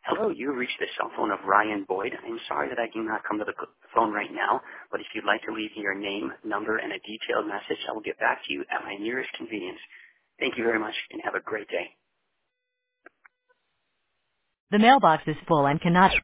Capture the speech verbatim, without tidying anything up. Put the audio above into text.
Hello, you have reached the cell phone of Ryan Boyd. I'm sorry that I cannot come to the phone right now, but if you'd like to leave me your name, number, and a detailed message, I will get back to you at my nearest convenience. Thank you very much, and have a great day. The mailbox is full and cannot